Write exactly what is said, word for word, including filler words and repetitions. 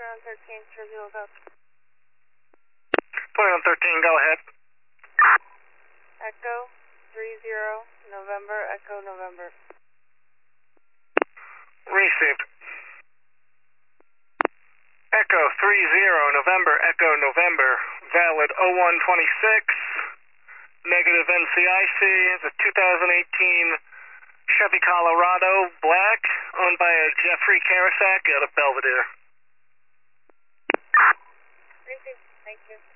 twenty-one thirteen, Jersey Lookout. twenty-one thirteen, go ahead. Echo three zero, November, Echo November. Received. Echo three zero, November, Echo November. Valid oh one twenty-six. Negative N C I C. The two thousand eighteen Chevy Colorado, black, owned by a Jeffrey Karasak out of Belvedere. Received. Thank you.